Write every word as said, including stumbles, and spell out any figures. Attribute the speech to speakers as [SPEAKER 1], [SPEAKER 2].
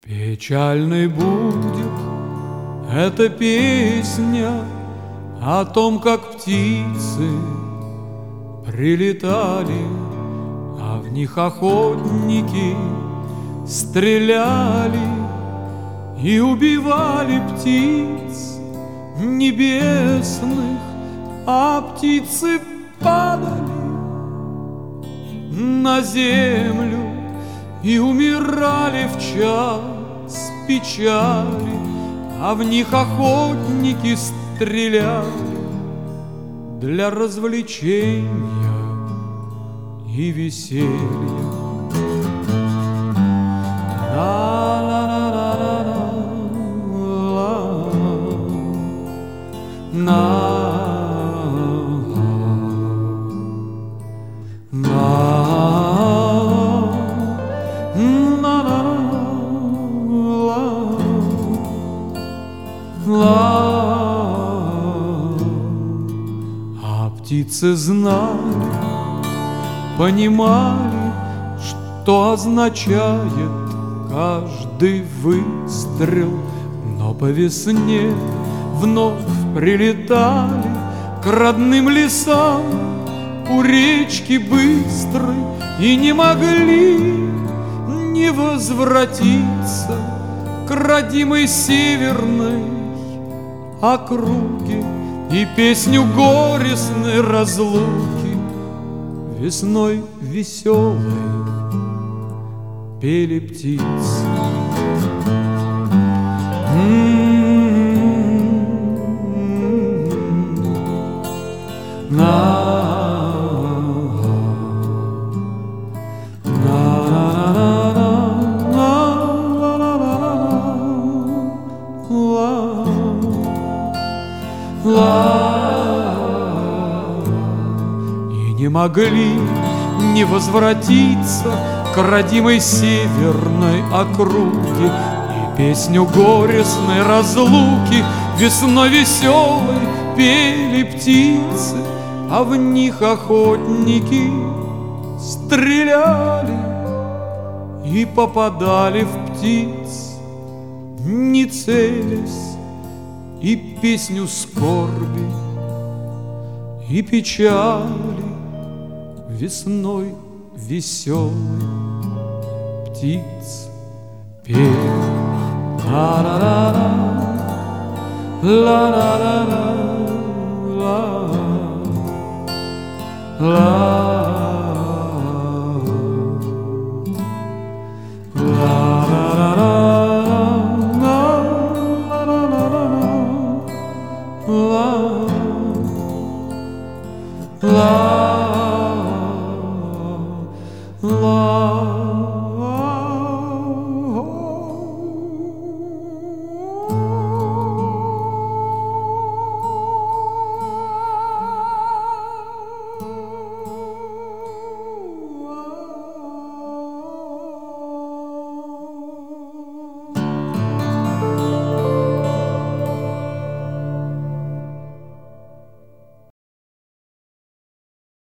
[SPEAKER 1] Печальной будет эта песня о том, как птицы прилетали, а в них охотники стреляли и убивали птиц небесных, а птицы падали на землю и умирали в час печали, а в них охотники стреляли для развлечения и веселья. А птицы знали, понимали, что означает каждый выстрел, но по весне вновь прилетали к родным лесам у речки быстрой и не могли не возвратиться к родимой северной округе и песню горестной разлуки весной веселой пели птицы. И не могли не возвратиться к родимой северной округе и песню горестной разлуки весной веселой пели птицы, а в них охотники стреляли и попадали в птиц, не целясь, и песню скорби и печали весной веселой птиц пели. Ла-ла-ла-ла, ла-ла-ла-ла, ла-ла-ла.